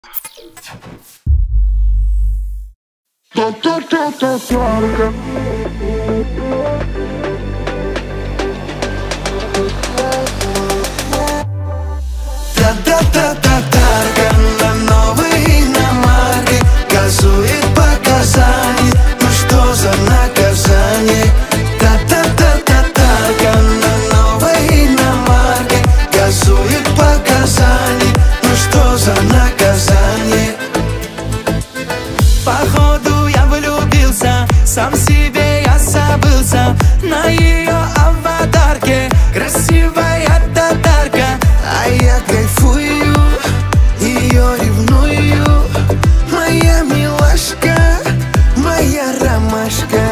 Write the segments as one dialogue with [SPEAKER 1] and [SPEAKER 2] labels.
[SPEAKER 1] Татарка на новой иномарке газует по Казани. Ну что за наказание? Татарка на новой иномарке газует по Казани. Ну что за наказание? Походу я влюбился, сам себе я забылся. На ее аватарке красивая татарка, а я кайфую, ее ревную. Моя милашка, моя ромашка.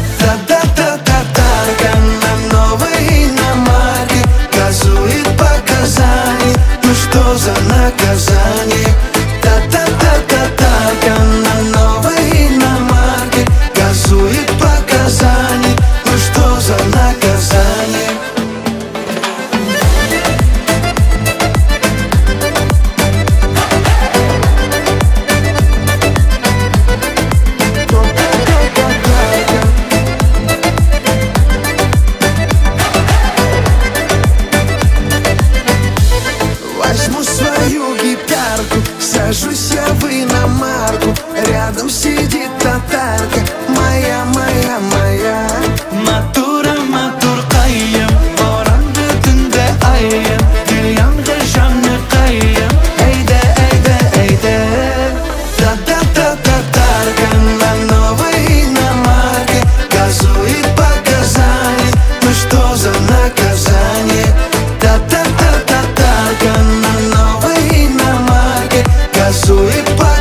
[SPEAKER 1] Татарка на новой иномарке газует по Казани. Ну что за наказание? Татарка на новой иномарке газует по Казани. Ну что за наказание? Возьму свою гитарку, сажусь я в иномарку. Рядом сидит татарка, моя, моя, моя. Матур кайым, оранды түнде айым. Дünyanға жаны қайым. Эйде татарка на новой иномарке газует по Казани. Ну что за наказание? Татарка на новой иномарке газует по